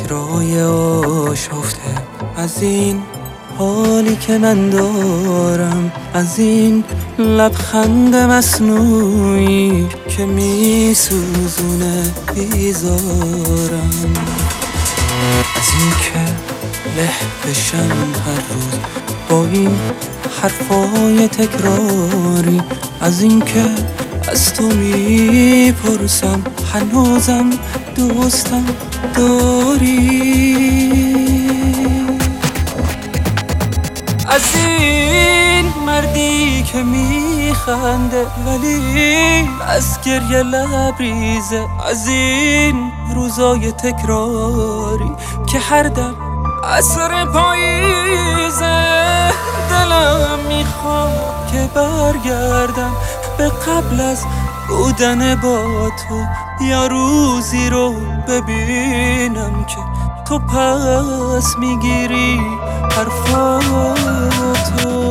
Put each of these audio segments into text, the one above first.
فکرای آشفته از این حالی که من دارم، از این لبخند مصنوعی که میسوزونه بیزارم، از این که له بشم هر روز با این حرفای تکراری، از این که از تو میپرسم هنوزم دوستم داری، از این مردی که میخنده ولی از گریه لبریزه، از این روزای تکراری که هر دم عصر پاییزه. دلم میخواد که برگردم به قبل از بودن با تو، یا روزی رو ببینم که تو پس میگیری حرفاتو.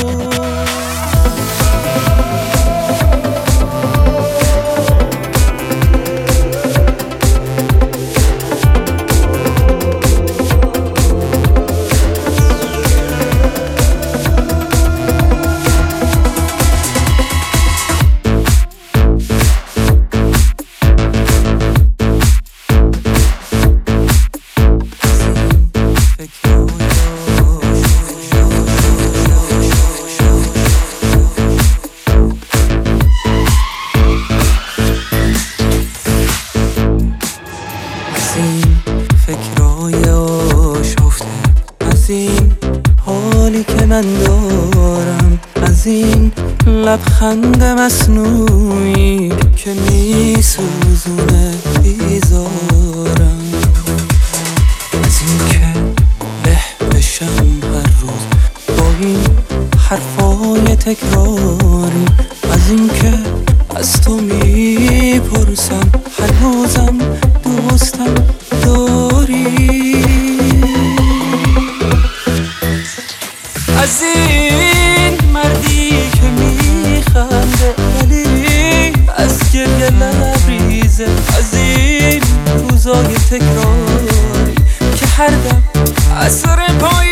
فکرای آشفته از این حالی که من دارم، از این لبخند مصنوعی که میسوزونه بیزارم، از این که له بشم هر روز با این حرفای تکراری، از این که از تو میپرسم هنوزم دوستم داری، از این مردی که میخنده ولی از گریه لبریزه، از این روزای تکراری که هر دم عصر پای